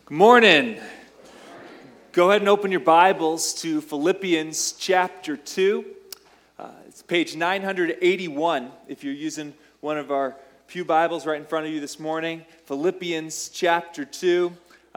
Good morning. Go ahead and open your Bibles to Philippians chapter 2. It's page 981 if you're using one of our pew Bibles right in front of you this morning. Philippians chapter 2.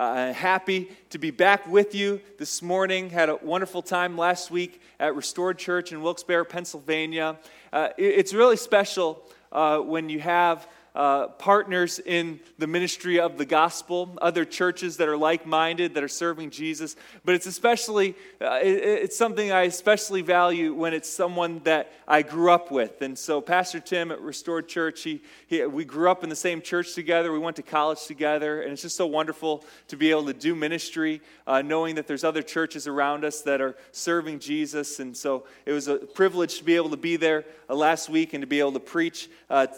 Happy to be back with you this morning. Had a wonderful time last week at Restored Church in Wilkes-Barre, Pennsylvania. It's really special when you have partners in the ministry of the gospel, other churches that are like-minded, that are serving Jesus. But it's especially, it's something I especially value when it's someone that I grew up with. And so Pastor Tim at Restored Church, we grew up in the same church together. We went to college together. And it's just so wonderful to be able to do ministry, knowing that there's other churches around us that are serving Jesus. And so it was a privilege to be able to be there last week and to be able to preach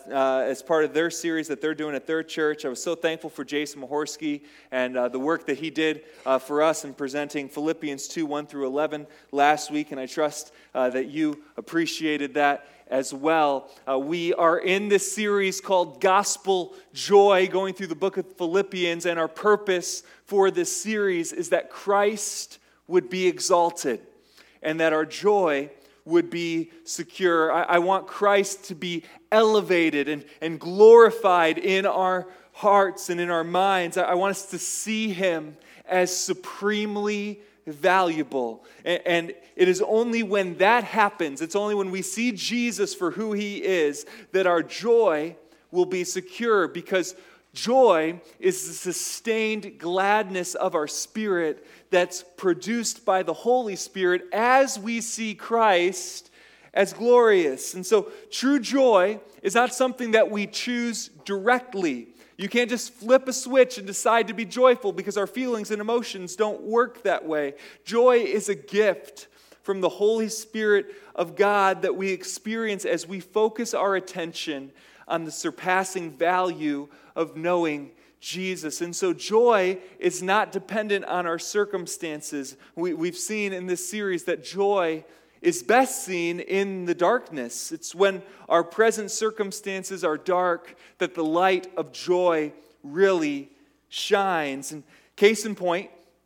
as part of their series that they're doing at their church. I was so thankful for Jason Mahorsky and the work that he did for us in presenting Philippians 2, 1 through 11 last week, and I trust that you appreciated that as well. We are in this series called Gospel Joy, going through the book of Philippians, and our purpose for this series is that Christ would be exalted and that our joy would be secure. I want Christ to be elevated and glorified in our hearts and in our minds. I want us to see Him as supremely valuable. And it is only when that happens, it's only when we see Jesus for who He is, that our joy will be secure, because joy is the sustained gladness of our spirit that's produced by the Holy Spirit as we see Christ as glorious. And so true joy is not something that we choose directly. You can't just flip a switch and decide to be joyful, because our feelings and emotions don't work that way. Joy is a gift from the Holy Spirit of God that we experience as we focus our attention on the surpassing value of knowing Jesus. And so joy is not dependent on our circumstances. We've seen in this series that joy is best seen in the darkness. It's when our present circumstances are dark that the light of joy really shines. And case in point,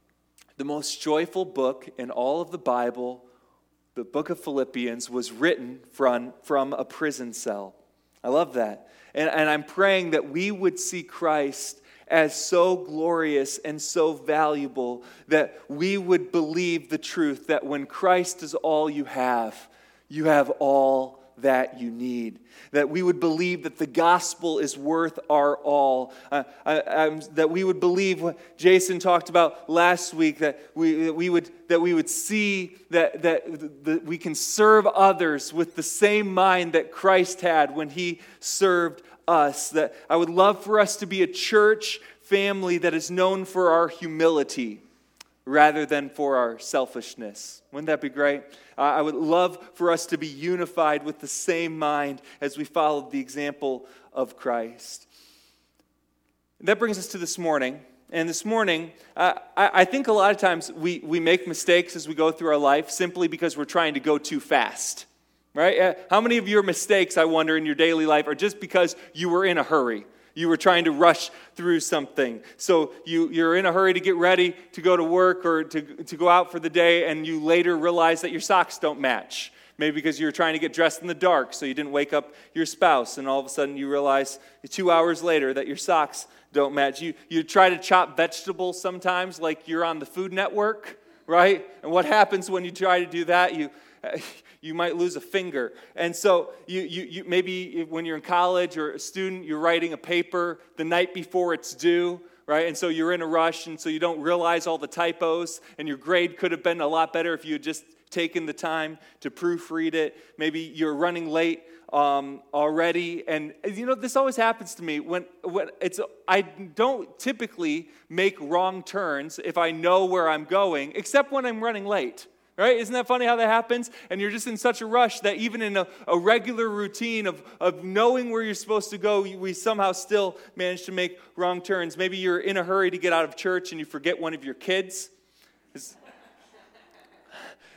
the most joyful book in all of the Bible, the book of Philippians, was written from a prison cell. I love that. And I'm praying that we would see Christ as so glorious and so valuable that we would believe the truth that when Christ is all you have all that you need. That we would believe that the gospel is worth our all. That we would believe what Jason talked about last week, that we would see that we can serve others with the same mind that Christ had when He served us. That I would love for us to be a church family that is known for our humility rather than for our selfishness. Wouldn't that be great? I would love for us to be unified with the same mind as we followed the example of Christ. That brings us to this morning. And this morning, I think a lot of times we make mistakes as we go through our life simply because we're trying to go too fast. Right? How many of your mistakes, I wonder, in your daily life are just because you were in a hurry? You were trying to rush through something. So you're in a hurry to get ready to go to work or to go out for the day, and you later realize that your socks don't match. Maybe because you were trying to get dressed in the dark, so you didn't wake up your spouse, and all of a sudden you realize 2 hours later that your socks don't match. You try to chop vegetables sometimes like you're on the Food Network, right? And what happens when you try to do that? You might lose a finger. And so you maybe when you're in college or a student, you're writing a paper the night before it's due, right? And so you're in a rush, and so you don't realize all the typos, and your grade could have been a lot better if you had just taken the time to proofread it. Maybe you're running late already, and this always happens to me when I don't typically make wrong turns if I know where I'm going, except when I'm running late. Right? Isn't that funny how that happens? And you're just in such a rush that even in a regular routine of knowing where you're supposed to go, we somehow still manage to make wrong turns. Maybe you're in a hurry to get out of church and you forget one of your kids.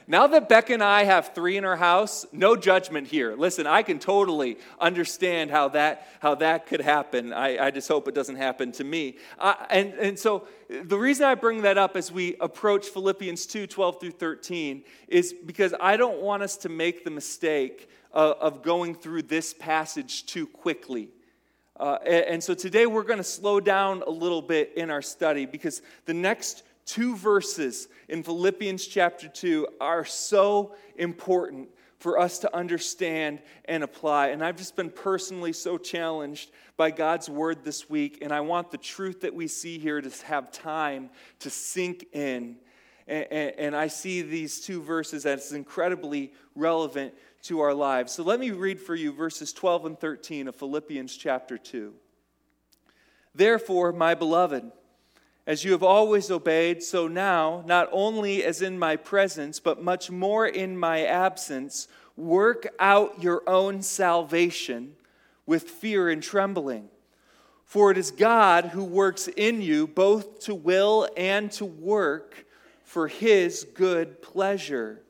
Now that Becca and I have 3 in our house, no judgment here. Listen, I can totally understand how that could happen. I just hope it doesn't happen to me. And so the reason I bring that up as we approach Philippians 2:12 through 13 is because I don't want us to make the mistake of going through this passage too quickly. And so today we're going to slow down a little bit in our study because the next 2 verses in Philippians chapter 2 are so important for us to understand and apply. And I've just been personally so challenged by God's word this week, and I want the truth that we see here to have time to sink in. And I see these 2 verses as incredibly relevant to our lives. So let me read for you verses 12 and 13 of Philippians chapter 2. Therefore, my beloved, as you have always obeyed, so now, not only as in my presence, but much more in my absence, work out your own salvation with fear and trembling. For it is God who works in you both to will and to work for his good pleasure.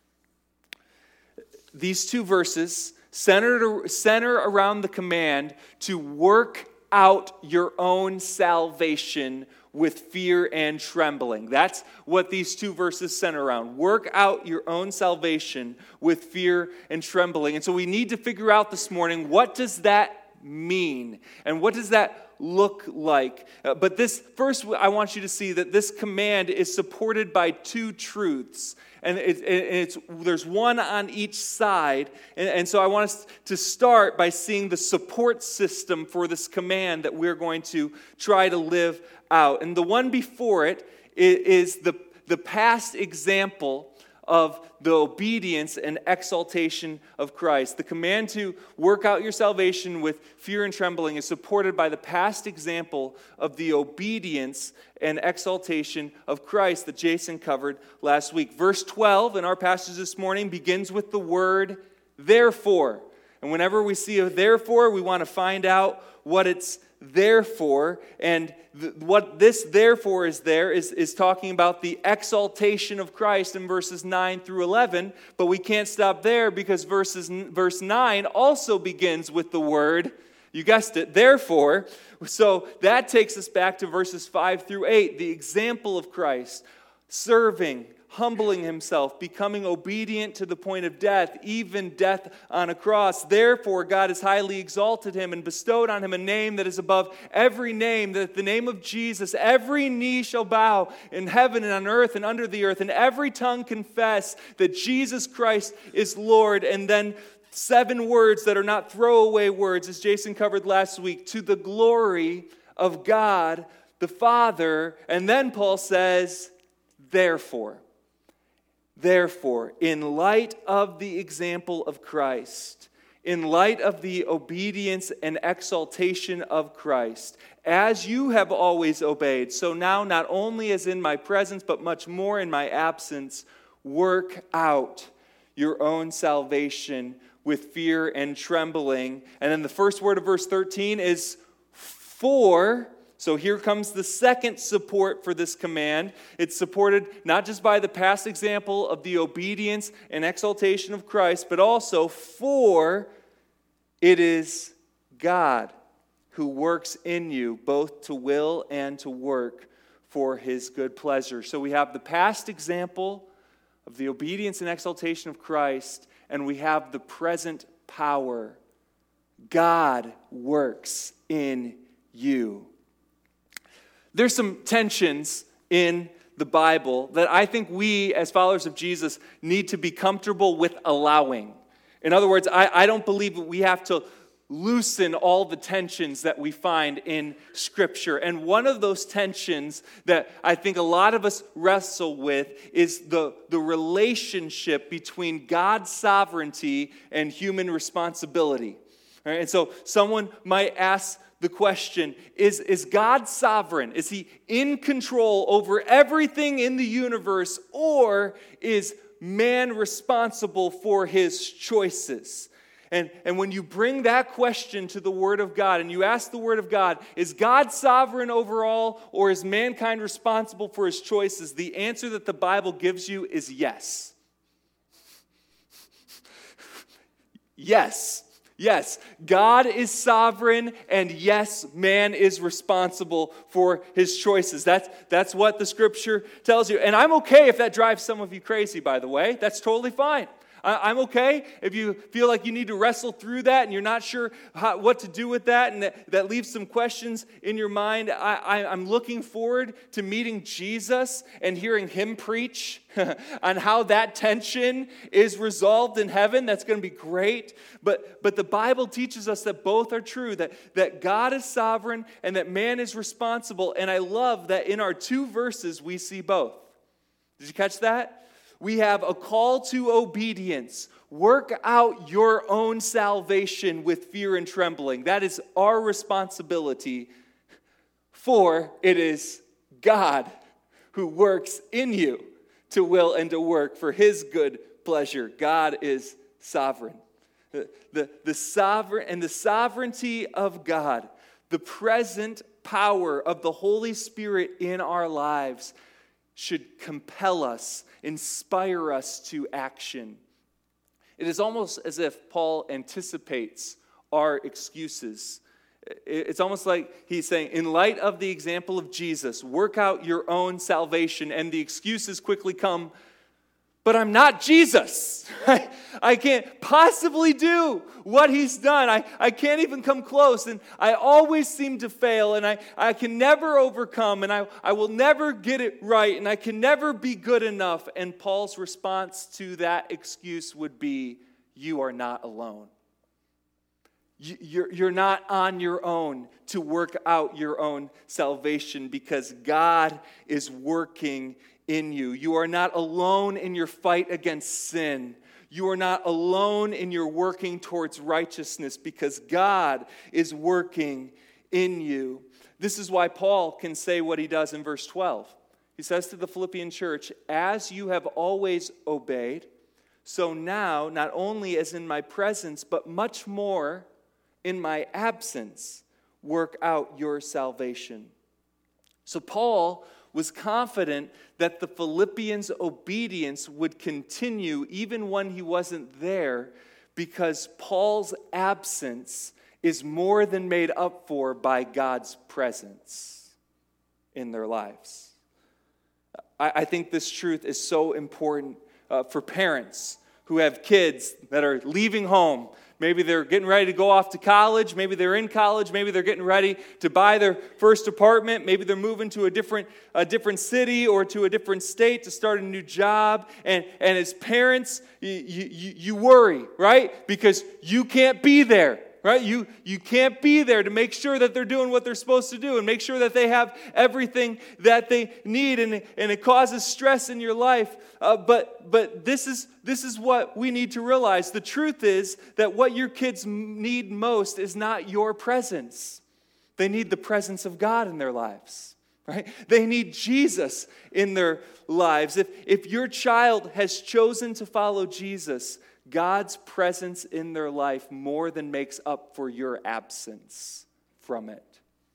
These 2 verses center around the command to work out your own salvation with fear and trembling. That's what these 2 verses center around. Work out your own salvation with fear and trembling. And so we need to figure out this morning, what does that mean? And what does that look like? But this first, I want you to see that this command is supported by 2 truths. And there's one on each side. And so I want us to start by seeing the support system for this command that we're going to try to live out. And the one before it is the past example of the obedience and exaltation of Christ. The command to work out your salvation with fear and trembling is supported by the past example of the obedience and exaltation of Christ that Jason covered last week. Verse 12 in our passage this morning begins with the word therefore. And whenever we see a therefore, we want to find out what it's there for. And what this therefore is talking about the exaltation of Christ in verses 9 through 11. But we can't stop there because verse 9 also begins with the word, you guessed it, therefore. So that takes us back to verses 5 through 8, the example of Christ, serving, humbling himself, becoming obedient to the point of death, even death on a cross. Therefore, God has highly exalted him and bestowed on him a name that is above every name, that at the name of Jesus, every knee shall bow in heaven and on earth and under the earth, and every tongue confess that Jesus Christ is Lord. And then 7 words that are not throwaway words, as Jason covered last week, to the glory of God the Father. And then Paul says, therefore, in light of the example of Christ, in light of the obedience and exaltation of Christ, as you have always obeyed, so now not only as in my presence, but much more in my absence, work out your own salvation with fear and trembling. And then the first word of verse 13 is for. So here comes the second support for this command. It's supported not just by the past example of the obedience and exaltation of Christ, but also for it is God who works in you both to will and to work for his good pleasure. So we have the past example of the obedience and exaltation of Christ, and we have the present power. God works in you. There's some tensions in the Bible that I think we, as followers of Jesus, need to be comfortable with allowing. In other words, I don't believe that we have to loosen all the tensions that we find in Scripture. And one of those tensions that I think a lot of us wrestle with is the relationship between God's sovereignty and human responsibility. All right? And so someone might ask the question, is God sovereign? Is he in control over everything in the universe, or is man responsible for his choices? And when you bring that question to the Word of God and you ask the Word of God, is God sovereign over all, or is mankind responsible for his choices? The answer that the Bible gives you is yes. Yes. Yes, God is sovereign, and yes, man is responsible for his choices. That's what the Scripture tells you. And I'm okay if that drives some of you crazy, by the way. That's totally fine. I'm okay if you feel like you need to wrestle through that and you're not sure what to do with that, and that leaves some questions in your mind. I'm looking forward to meeting Jesus and hearing him preach on how that tension is resolved in heaven. That's going to be great. But the Bible teaches us that both are true, that God is sovereign and that man is responsible. And I love that in our two verses we see both. Did you catch that? We have a call to obedience. Work out your own salvation with fear and trembling. That is our responsibility, for it is God who works in you to will and to work for his good pleasure. God is sovereign. The sovereignty of God, the present power of the Holy Spirit in our lives should compel us, inspire us to action. It is almost as if Paul anticipates our excuses. It's almost like he's saying, in light of the example of Jesus, work out your own salvation, and the excuses quickly come, but I'm not Jesus. I can't possibly do what he's done. I can't even come close, and I always seem to fail, and I can never overcome, and I will never get it right, and I can never be good enough. And Paul's response to that excuse would be, you are not alone. You're not on your own to work out your own salvation, because God is working in you. You are not alone in your fight against sin. You are not alone in your working towards righteousness, because God is working in you. This is why Paul can say what he does in verse 12. He says to the Philippian church, as you have always obeyed, so now, not only as in my presence, but much more in my absence, work out your salvation. So Paul was confident that the Philippians' obedience would continue even when he wasn't there, because Paul's absence is more than made up for by God's presence in their lives. I think this truth is so important for parents who have kids that are leaving home. Maybe they're getting ready to go off to college. Maybe they're in college. Maybe they're getting ready to buy their first apartment. Maybe they're moving to a different city or to a different state to start a new job. And as parents, you worry, right? Because you can't be there, right? You can't be there to make sure that they're doing what they're supposed to do and make sure that they have everything that they need. And it causes stress in your life. But this is what we need to realize. The truth is that what your kids need most is not your presence. They need the presence of God in their lives, right? They need Jesus in their lives. If your child has chosen to follow Jesus, God's presence in their life more than makes up for your absence from it.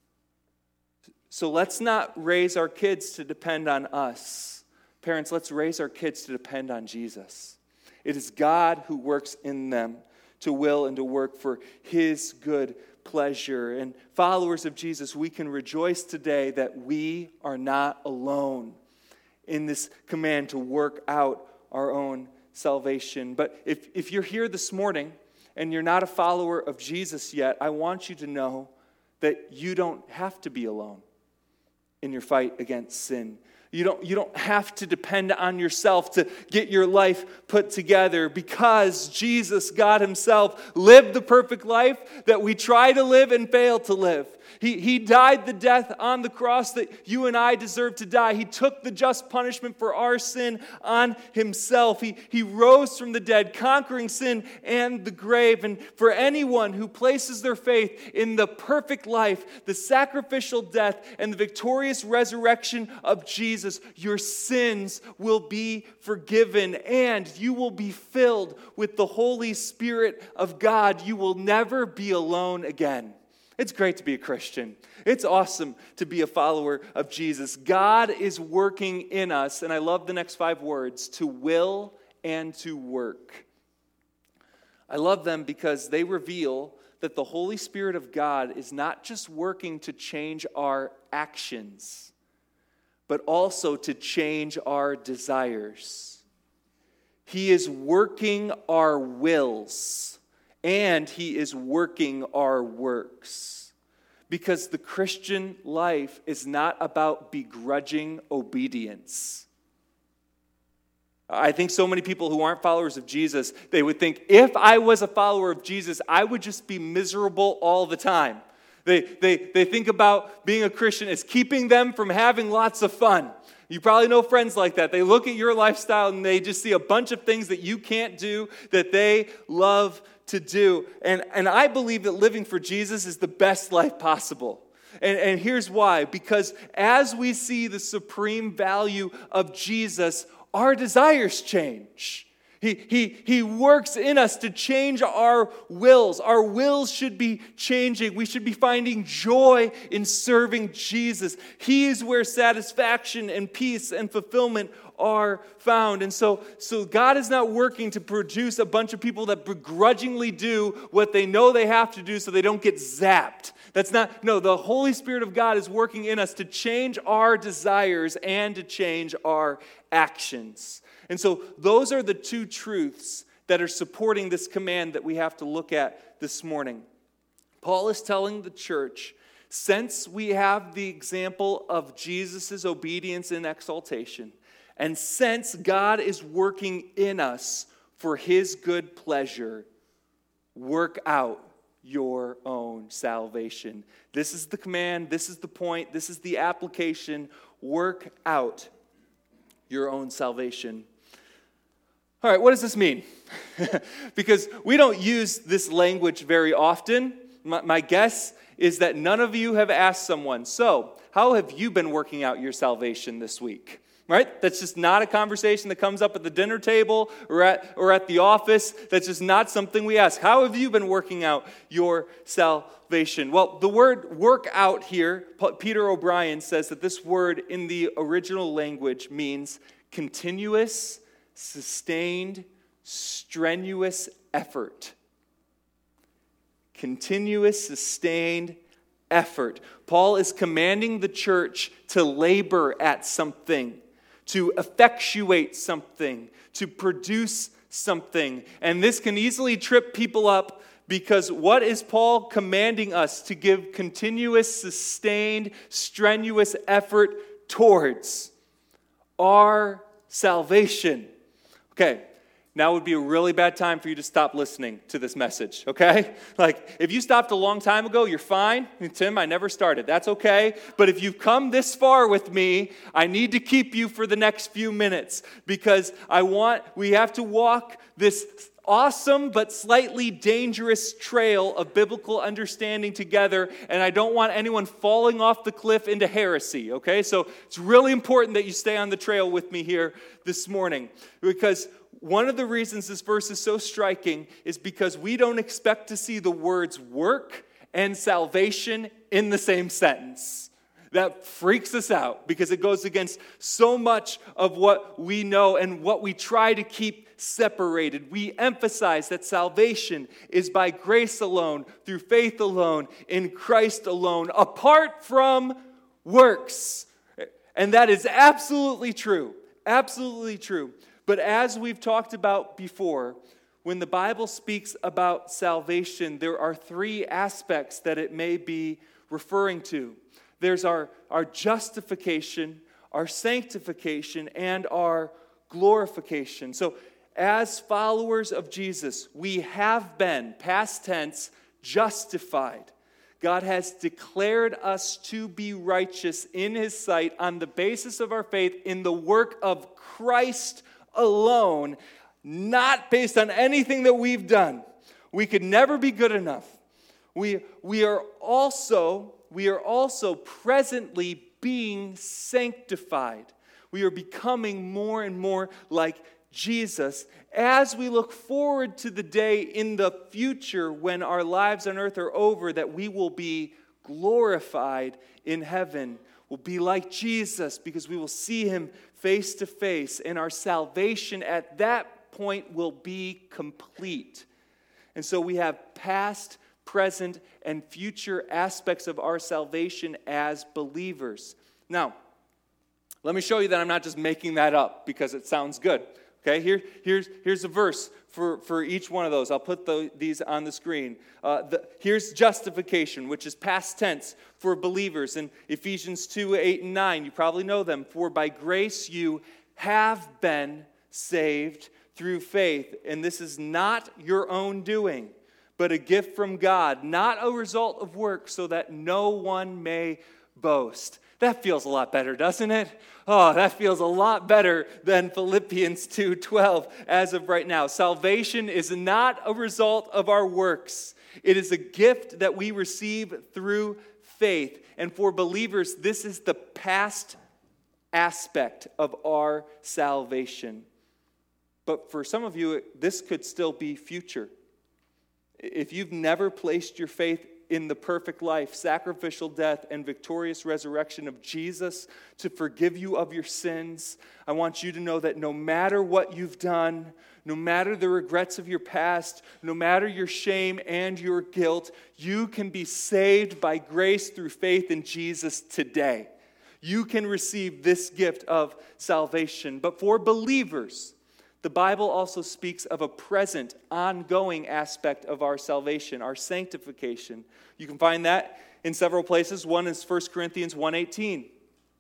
So let's not raise our kids to depend on us. Parents, let's raise our kids to depend on Jesus. It is God who works in them to will and to work for his good pleasure. And followers of Jesus, we can rejoice today that we are not alone in this command to work out our own salvation. But if you're here this morning and you're not a follower of Jesus yet, I want you to know that you don't have to be alone in your fight against sin. You don't have to depend on yourself to get your life put together, because Jesus, God himself, lived the perfect life that we try to live and fail to live. He died the death on the cross that you and I deserve to die. He took the just punishment for our sin on himself. He rose from the dead, conquering sin and the grave. And for anyone who places their faith in the perfect life, the sacrificial death, and the victorious resurrection of Jesus, your sins will be forgiven and you will be filled with the Holy Spirit of God. You will never be alone again. It's great to be a Christian. It's awesome to be a follower of Jesus. God is working in us, and I love the next 5 words, to will and to work. I love them because they reveal that the Holy Spirit of God is not just working to change our actions, but also to change our desires. He is working our wills, and He is working our works. Because the Christian life is not about begrudging obedience. I think so many people who aren't followers of Jesus, they would think, if I was a follower of Jesus, I would just be miserable all the time. They think about being a Christian as keeping them from having lots of fun. You probably know friends like that. They look at your lifestyle and they just see a bunch of things that you can't do that they love to do. And I believe that living for Jesus is the best life possible. And here's why. Because as we see the supreme value of Jesus, our desires change. He works in us to change our wills. Our wills should be changing. We should be finding joy in serving Jesus. He is where satisfaction and peace and fulfillment are found. And so God is not working to produce a bunch of people that begrudgingly do what they know they have to do so they don't get zapped. The Holy Spirit of God is working in us to change our desires and to change our actions. And so those are the two truths that are supporting this command that we have to look at this morning. Paul is telling the church, since we have the example of Jesus' obedience and exaltation, and since God is working in us for His good pleasure, work out your own salvation. This is the command, this is the point, this is the application. Work out your own salvation. All right, what does this mean? Because we don't use this language very often. My guess is that none of you have asked someone, so how have you been working out your salvation this week? Right? That's just not a conversation that comes up at the dinner table or at the office. That's just not something we ask. How have you been working out your salvation? Well, the word work out here, Peter O'Brien says that this word in the original language means continuous, sustained, strenuous effort. Continuous, sustained effort. Paul is commanding the church to labor at something, to effectuate something, to produce something. And this can easily trip people up because what is Paul commanding us to give continuous, sustained, strenuous effort towards? Our salvation. Okay, now would be a really bad time for you to stop listening to this message, okay? Like, if you stopped a long time ago, you're fine. Tim, I never started. That's okay. But if you've come this far with me, I need to keep you for the next few minutes because we have to walk this awesome but slightly dangerous trail of biblical understanding together, and I don't want anyone falling off the cliff into heresy, okay? So it's really important that you stay on the trail with me here this morning, because one of the reasons this verse is so striking is because we don't expect to see the words work and salvation in the same sentence. That freaks us out because it goes against so much of what we know and what we try to keep separated. We emphasize that salvation is by grace alone, through faith alone, in Christ alone, apart from works. And that is absolutely true. Absolutely true. But as we've talked about before, when the Bible speaks about salvation, there are three aspects that it may be referring to. There's our justification, our sanctification, and our glorification. So as followers of Jesus, we have been, past tense, justified. God has declared us to be righteous in His sight on the basis of our faith in the work of Christ alone, not based on anything that we've done. We could never be good enough. We are also presently being sanctified. We are becoming more and more like Jesus as we look forward to the day in the future when our lives on earth are over, that we will be glorified in heaven. We'll be like Jesus because we will see Him face to face, and our salvation at that point will be complete. And so we have past, present, and future aspects of our salvation as believers. Now, let me show you that I'm not just making that up because it sounds good. Okay, here's a verse for each one of those. I'll put these on the screen. Here's justification, which is past tense for believers. In Ephesians 2, 8, and 9, you probably know them. For by grace you have been saved through faith. And this is not your own doing, but a gift from God, not a result of work, so that no one may boast. That feels a lot better, doesn't it? Oh, that feels a lot better than Philippians 2:12 as of right now. Salvation is not a result of our works. It is a gift that we receive through faith. And for believers, this is the past aspect of our salvation. But for some of you, this could still be future. If you've never placed your faith in the perfect life, sacrificial death, and victorious resurrection of Jesus to forgive you of your sins, I want you to know that no matter what you've done, no matter the regrets of your past, no matter your shame and your guilt, you can be saved by grace through faith in Jesus today. You can receive this gift of salvation. But for believers, the Bible also speaks of a present, ongoing aspect of our salvation, our sanctification. You can find that in several places. One is 1 Corinthians 1:18.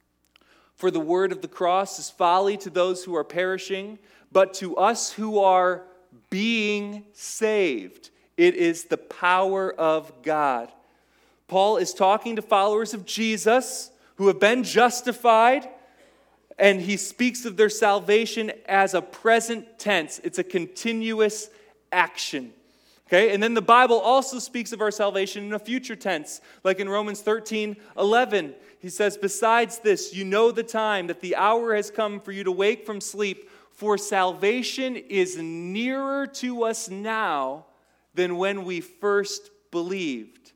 For the word of the cross is folly to those who are perishing, but to us who are being saved, it is the power of God. Paul is talking to followers of Jesus who have been justified, and he speaks of their salvation as a present tense. It's a continuous action. Okay? And then the Bible also speaks of our salvation in a future tense. Like in Romans 13:11, he says, besides this, you know the time, that the hour has come for you to wake from sleep, for salvation is nearer to us now than when we first believed.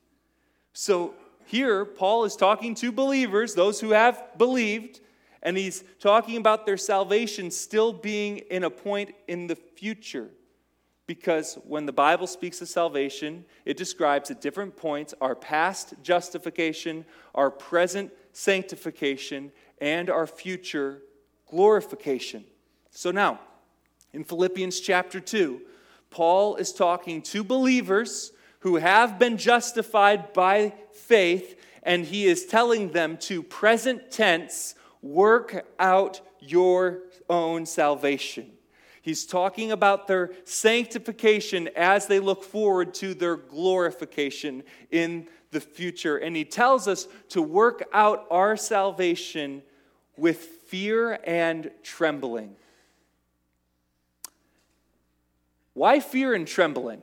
So here, Paul is talking to believers, those who have believed, and he's talking about their salvation still being in a point in the future. Because when the Bible speaks of salvation, it describes at different points our past justification, our present sanctification, and our future glorification. So now, in Philippians chapter 2, Paul is talking to believers who have been justified by faith, and he is telling them to present tense, work out your own salvation. He's talking about their sanctification as they look forward to their glorification in the future. And he tells us to work out our salvation with fear and trembling. Why fear and trembling?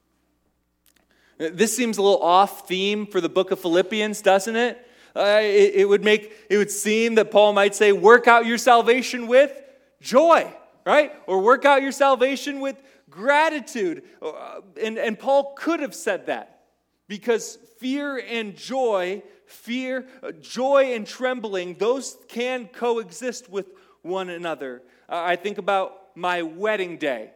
This seems a little off theme for the book of Philippians, doesn't it? It would seem that Paul might say, work out your salvation with joy, right? Or work out your salvation with gratitude. And Paul could have said that, because fear and joy and trembling, those can coexist with one another. I think about my wedding day.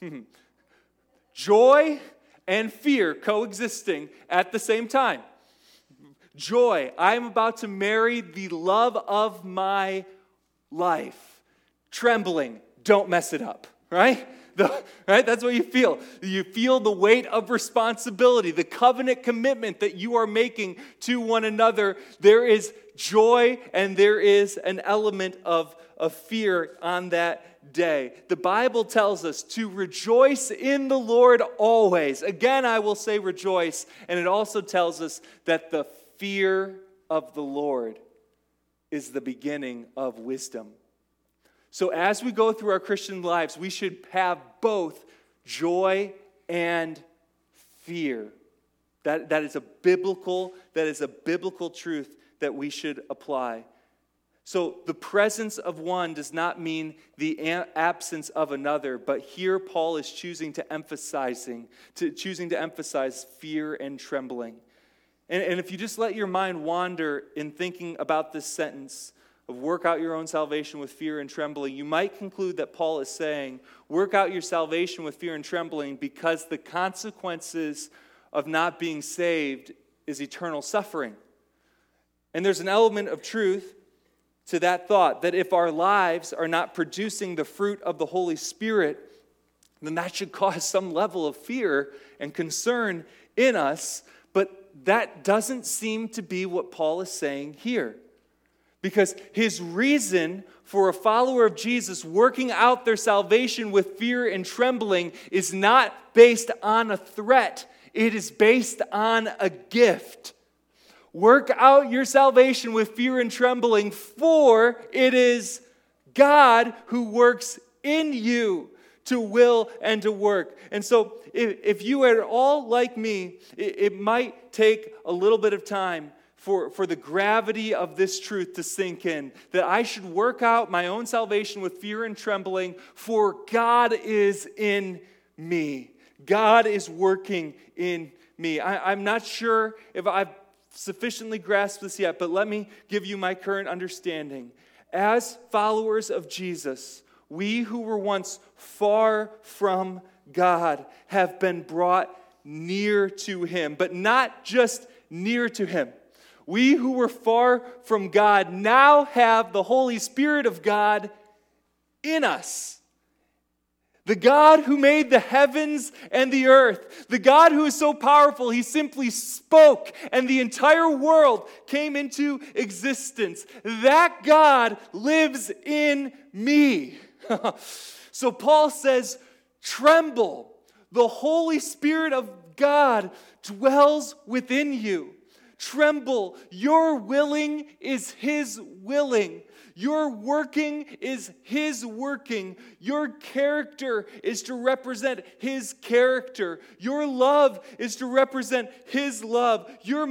Joy and fear coexisting at the same time. Joy, I'm about to marry the love of my life. Trembling, don't mess it up, right? Right? That's what you feel. You feel the weight of responsibility, the covenant commitment that you are making to one another. There is joy and there is an element of fear on that day. The Bible tells us to rejoice in the Lord always. Again, I will say rejoice. And it also tells us that the fear of the Lord is the beginning of wisdom. So as we go through our Christian lives, we should have both joy and fear. That is a biblical truth that we should apply. So the presence of one does not mean the absence of another, but here Paul is choosing to emphasize fear and trembling. And if you just let your mind wander in thinking about this sentence, of work out your own salvation with fear and trembling, you might conclude that Paul is saying, work out your salvation with fear and trembling because the consequences of not being saved is eternal suffering. And there's an element of truth to that thought, that if our lives are not producing the fruit of the Holy Spirit, then that should cause some level of fear and concern in us. But that doesn't seem to be what Paul is saying here. Because his reason for a follower of Jesus working out their salvation with fear and trembling is not based on a threat. It is based on a gift. Work out your salvation with fear and trembling, for it is God who works in you to will and to work. And so if you are at all like me, it might take a little bit of time for the gravity of this truth to sink in, that I should work out my own salvation with fear and trembling, for God is in me. God is working in me. I'm not sure if I've sufficiently grasped this yet, but let me give you my current understanding. As followers of Jesus, we who were once far from God have been brought near to Him, but not just near to Him. We who were far from God now have the Holy Spirit of God in us. The God who made the heavens and the earth, the God who is so powerful, He simply spoke and the entire world came into existence. That God lives in me. So Paul says, tremble. The Holy Spirit of God dwells within you. Tremble. Your willing is His willing. Your working is His working. Your character is to represent His character. Your love is to represent His love. Your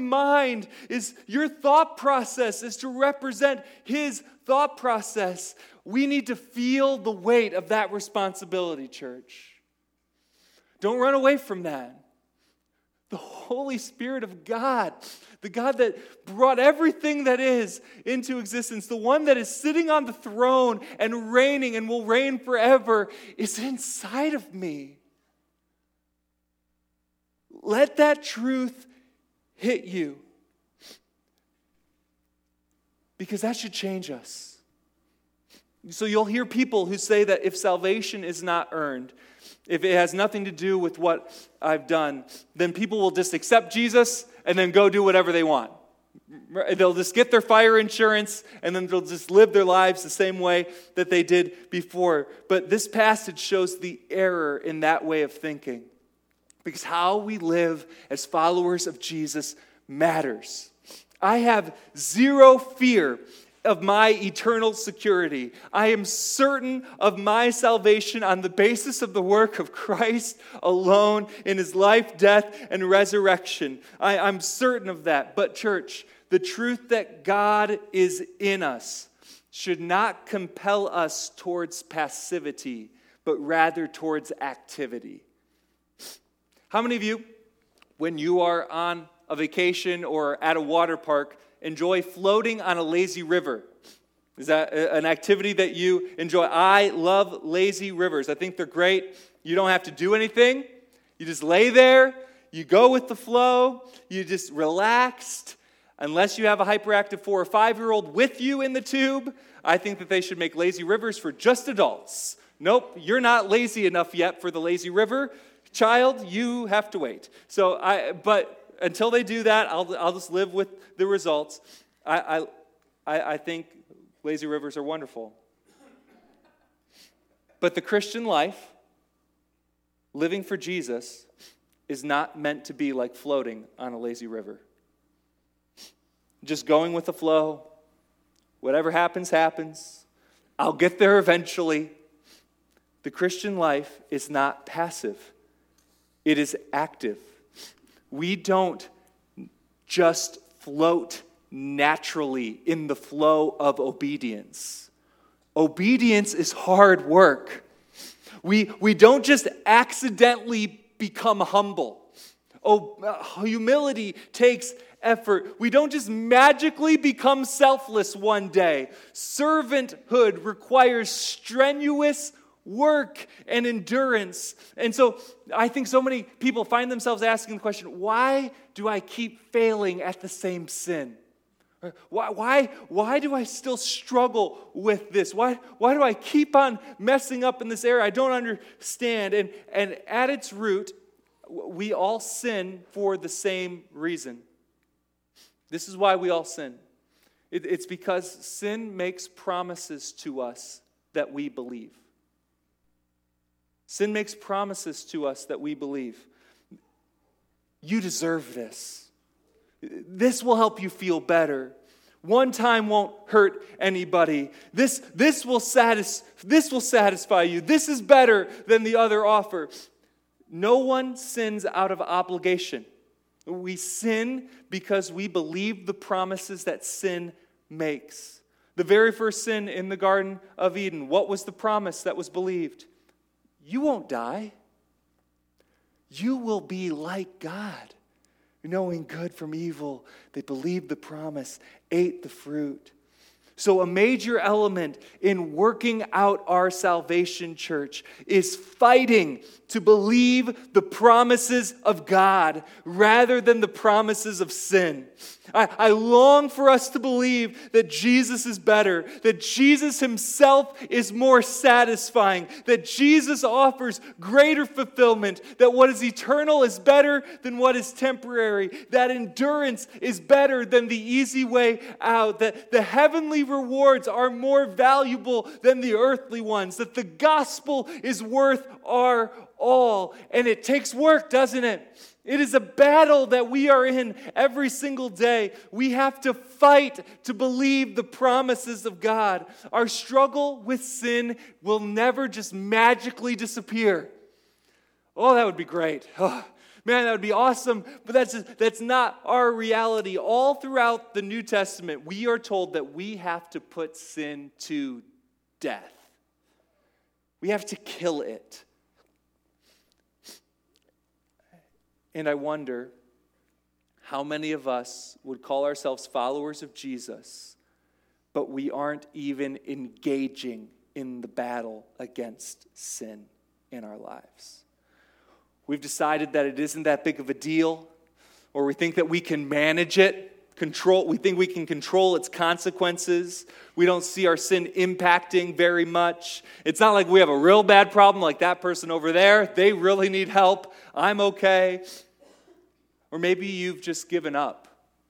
thought process is to represent His thought process. We need to feel the weight of that responsibility, church. Don't run away from that. The Holy Spirit of God, the God that brought everything that is into existence, the one that is sitting on the throne and reigning and will reign forever, is inside of me. Let that truth hit you, because that should change us. So you'll hear people who say that if salvation is not earned, if it has nothing to do with what I've done, then people will just accept Jesus and then go do whatever they want. They'll just get their fire insurance and then they'll just live their lives the same way that they did before. But this passage shows the error in that way of thinking, because how we live as followers of Jesus matters. I have zero fear of my eternal security. I am certain of my salvation on the basis of the work of Christ alone in His life, death, and resurrection. I'm certain of that. But church, the truth that God is in us should not compel us towards passivity, but rather towards activity. How many of you, when you are on a vacation or at a water park, enjoy floating on a lazy river? Is that an activity that you enjoy? I love lazy rivers. I think they're great. You don't have to do anything. You just lay there. You go with the flow. You just relaxed. Unless you have a hyperactive 4 or 5-year-old with you in the tube, I think that they should make lazy rivers for just adults. Nope, you're not lazy enough yet for the lazy river. Child, you have to wait. But until they do that, I'll just live with the results. I think lazy rivers are wonderful. But the Christian life, living for Jesus, is not meant to be like floating on a lazy river. Just going with the flow. Whatever happens, happens. I'll get there eventually. The Christian life is not passive. It is active. We don't just float naturally in the flow of obedience. Obedience is hard work. We don't just accidentally become humble. Humility takes effort. We don't just magically become selfless one day. Servanthood requires strenuous work and endurance. And so I think so many people find themselves asking the question, why do I keep failing at the same sin? Why do I still struggle with this? Why do I keep on messing up in this area? I don't understand. And at its root, we all sin for the same reason. This is why we all sin. It's because sin makes promises to us that we believe. Sin makes promises to us that we believe. You deserve this. This will help you feel better. One time won't hurt anybody. This will satisfy you. This is better than the other offer. No one sins out of obligation. We sin because we believe the promises that sin makes. The very first sin in the Garden of Eden, what was the promise that was believed? You won't die. You will be like God, knowing good from evil. They believed the promise, ate the fruit. So a major element in working out our salvation, church, is fighting to believe the promises of God rather than the promises of sin. I long for us to believe that Jesus is better, that Jesus himself is more satisfying, that Jesus offers greater fulfillment, that what is eternal is better than what is temporary, that endurance is better than the easy way out, that the heavenly rewards are more valuable than the earthly ones, that the gospel is worth our all. And it takes work, doesn't it? It is a battle that we are in every single day. We have to fight to believe the promises of God. Our struggle with sin will never just magically disappear. Oh, that would be great. Oh, man, that would be awesome. But that's not our reality. All throughout the New Testament, we are told that we have to put sin to death. We have to kill it. And I wonder how many of us would call ourselves followers of Jesus, but we aren't even engaging in the battle against sin in our lives. We've decided that it isn't that big of a deal, or we think that we can manage it, we think we can control its consequences. We don't see our sin impacting very much. It's not like we have a real bad problem like that person over there. They really need help. I'm okay. Or maybe you've just given up.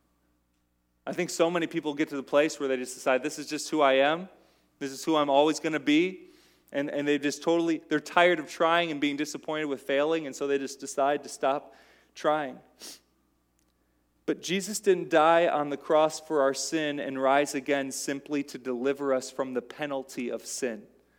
I think so many people get to the place where they just decide, this is just who I am. This is who I'm always going to be. And they just they're tired of trying and being disappointed with failing, and so they just decide to stop trying. But Jesus didn't die on the cross for our sin and rise again simply to deliver us from the penalty of sin.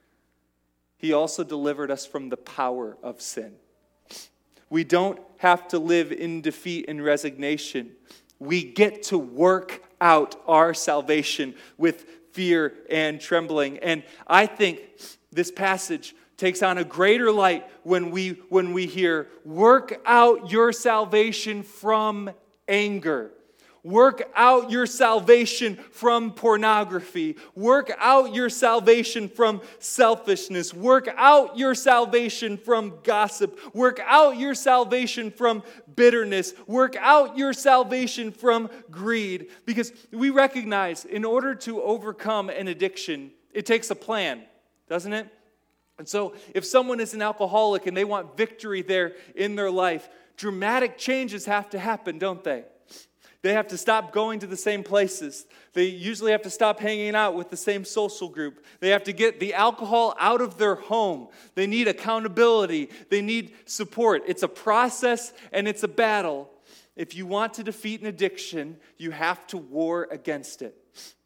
He also delivered us from the power of sin. We don't have to live in defeat and resignation. We get to work out our salvation with fear and trembling. And I think this passage takes on a greater light when we hear, work out your salvation from anger. Work out your salvation from pornography. Work out your salvation from selfishness. Work out your salvation from gossip. Work out your salvation from bitterness. Work out your salvation from greed. Because we recognize in order to overcome an addiction, it takes a plan, doesn't it? And so if someone is an alcoholic and they want victory there in their life, dramatic changes have to happen, don't they? They have to stop going to the same places. They usually have to stop hanging out with the same social group. They have to get the alcohol out of their home. They need accountability. They need support. It's a process and it's a battle. If you want to defeat an addiction, you have to war against it.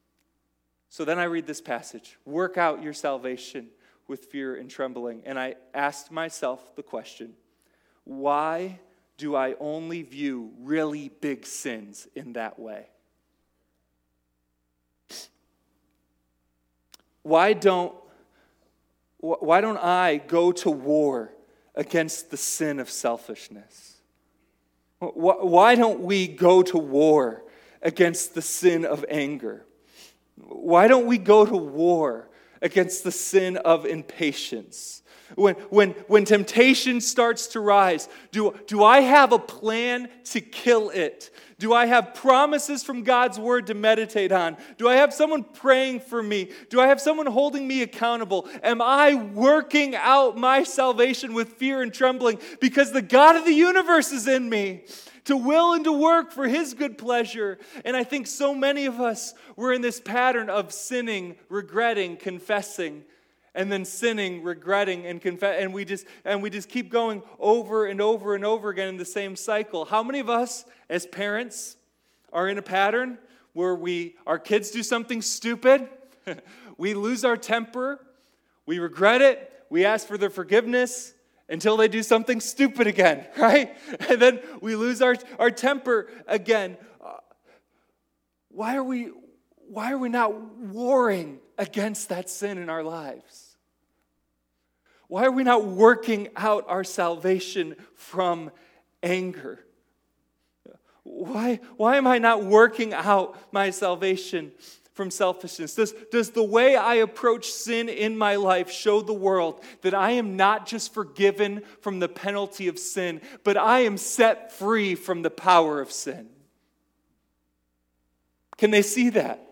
So then I read this passage. Work out your salvation with fear and trembling. And I asked myself the question, why do I only view really big sins in that way? Why don't I go to war against the sin of selfishness? Why don't we go to war against the sin of anger? Why don't we go to war against the sin of impatience? When temptation starts to rise, do I have a plan to kill it? Do I have promises from God's word to meditate on? Do I have someone praying for me? Do I have someone holding me accountable? Am I working out my salvation with fear and trembling because the God of the universe is in me to will and to work for his good pleasure? And I think so many of us were in this pattern of sinning, regretting, confessing, and then sinning, regretting, and and we just keep going over and over and over again in the same cycle. How many of us as parents are in a pattern where our kids do something stupid, we lose our temper, we regret it, we ask for their forgiveness until they do something stupid again, right? And then we lose our temper again. Why are we not warring against that sin in our lives? Why are we not working out our salvation from anger? Why am I not working out my salvation from selfishness? Does the way I approach sin in my life show the world that I am not just forgiven from the penalty of sin, but I am set free from the power of sin? Can they see that?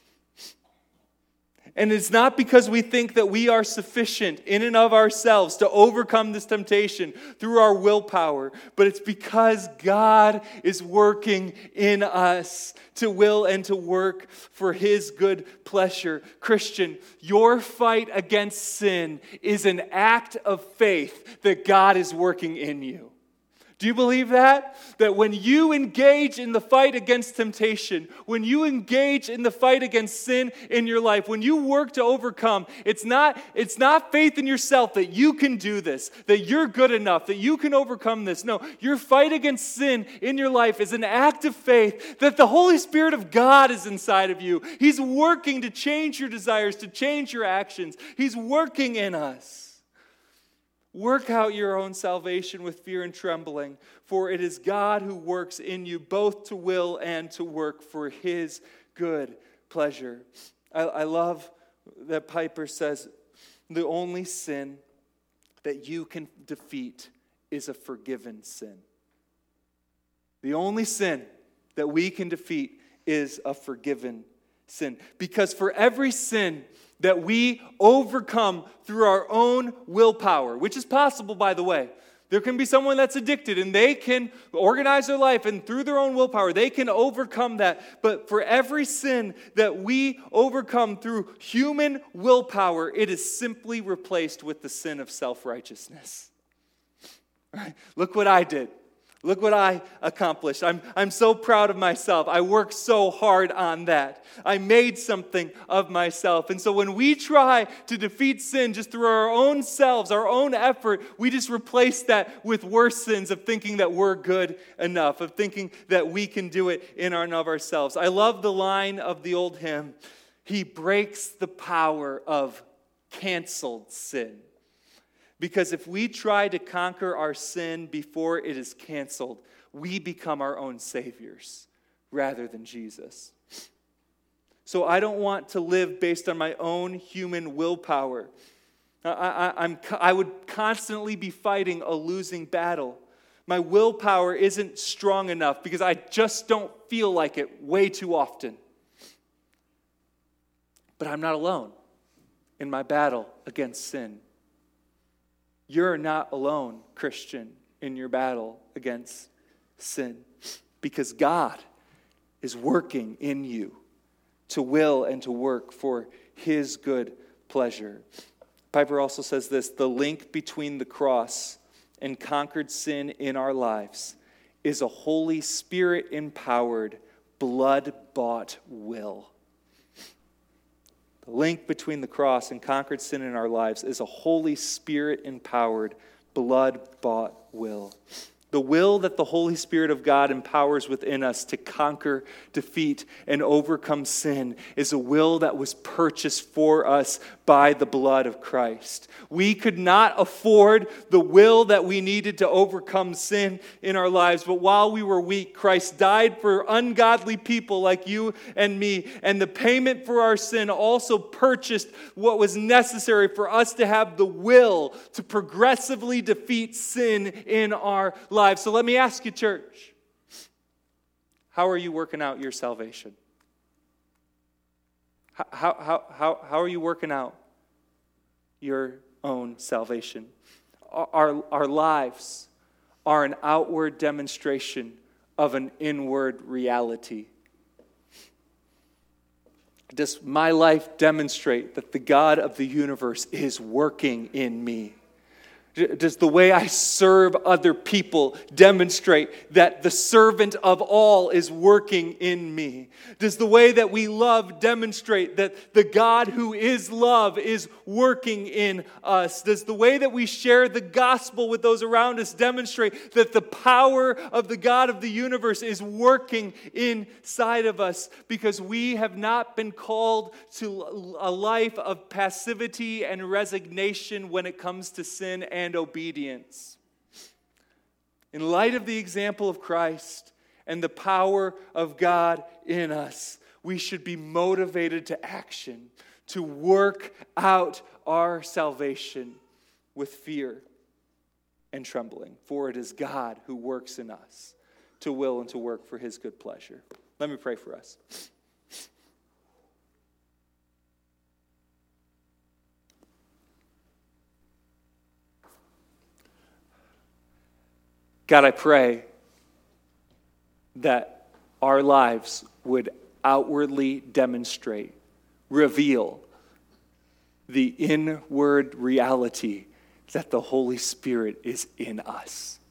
And it's not because we think that we are sufficient in and of ourselves to overcome this temptation through our willpower, but it's because God is working in us to will and to work for his good pleasure. Christian, your fight against sin is an act of faith that God is working in you. Do you believe that? That when you engage in the fight against temptation, when you engage in the fight against sin in your life, when you work to overcome, it's not faith in yourself that you can do this, that you're good enough, that you can overcome this. No, your fight against sin in your life is an act of faith that the Holy Spirit of God is inside of you. He's working to change your desires, to change your actions. He's working in us. Work out your own salvation with fear and trembling, for it is God who works in you both to will and to work for his good pleasure. I love that Piper says, the only sin that you can defeat is a forgiven sin. The only sin that we can defeat is a forgiven sin. Because for every sin that we overcome through our own willpower, which is possible, by the way. There can be someone that's addicted and they can organize their life and through their own willpower, they can overcome that. But for every sin that we overcome through human willpower, it is simply replaced with the sin of self-righteousness. Right? Look what I did. Look what I accomplished. I'm so proud of myself. I worked so hard on that. I made something of myself. And so when we try to defeat sin just through our own selves, our own effort, we just replace that with worse sins of thinking that we're good enough, of thinking that we can do it in and of ourselves. I love the line of the old hymn, he breaks the power of canceled sin. Because if we try to conquer our sin before it is canceled, we become our own saviors rather than Jesus. So I don't want to live based on my own human willpower. I would constantly be fighting a losing battle. My willpower isn't strong enough because I just don't feel like it way too often. But I'm not alone in my battle against sin. You're not alone, Christian, in your battle against sin, because God is working in you to will and to work for his good pleasure. Piper also says this, the link between the cross and conquered sin in our lives is a Holy Spirit-empowered, blood-bought will. The link between the cross and conquered sin in our lives is a Holy Spirit-empowered, blood-bought will. The will that the Holy Spirit of God empowers within us to conquer, defeat, and overcome sin is a will that was purchased for us by the blood of Christ. We could not afford the will that we needed to overcome sin in our lives, but while we were weak, Christ died for ungodly people like you and me, and the payment for our sin also purchased what was necessary for us to have the will to progressively defeat sin in our lives. So let me ask you, church, how are you working out your salvation? How are you working out your own salvation? Our lives are an outward demonstration of an inward reality. Does my life demonstrate that the God of the universe is working in me? Does the way I serve other people demonstrate that the servant of all is working in me? Does the way that we love demonstrate that the God who is love is working in us? Does the way that we share the gospel with those around us demonstrate that the power of the God of the universe is working inside of us? Because we have not been called to a life of passivity and resignation when it comes to sin and obedience. In light of the example of Christ and the power of God in us, we should be motivated to action, to work out our salvation with fear and trembling. For it is God who works in us to will and to work for his good pleasure. Let me pray for us. God, I pray that our lives would outwardly demonstrate, reveal the inward reality that the Holy Spirit is in us.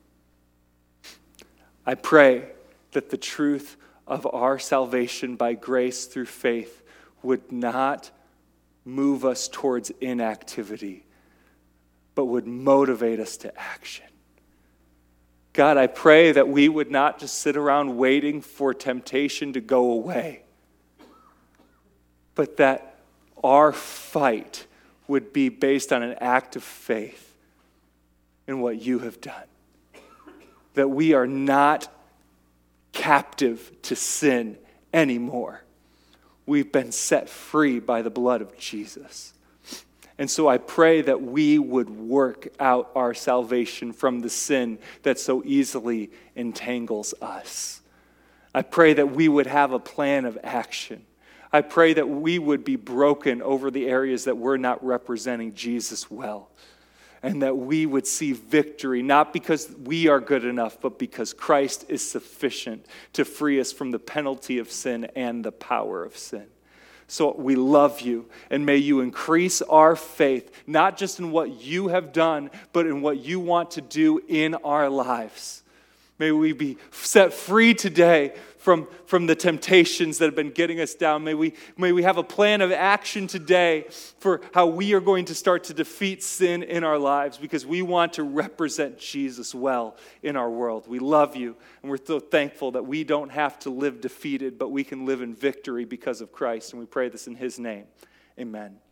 I pray that the truth of our salvation by grace through faith would not move us towards inactivity, but would motivate us to action. God, I pray that we would not just sit around waiting for temptation to go away, but that our fight would be based on an act of faith in what you have done. That we are not captive to sin anymore. We've been set free by the blood of Jesus. And so I pray that we would work out our salvation from the sin that so easily entangles us. I pray that we would have a plan of action. I pray that we would be broken over the areas that we're not representing Jesus well. And that we would see victory, not because we are good enough, but because Christ is sufficient to free us from the penalty of sin and the power of sin. So we love you, and may you increase our faith, not just in what you have done, but in what you want to do in our lives. May we be set free today from the temptations that have been getting us down. May we have a plan of action today for how we are going to start to defeat sin in our lives, because we want to represent Jesus well in our world. We love you, and we're so thankful that we don't have to live defeated, but we can live in victory because of Christ. And we pray this in his name. Amen.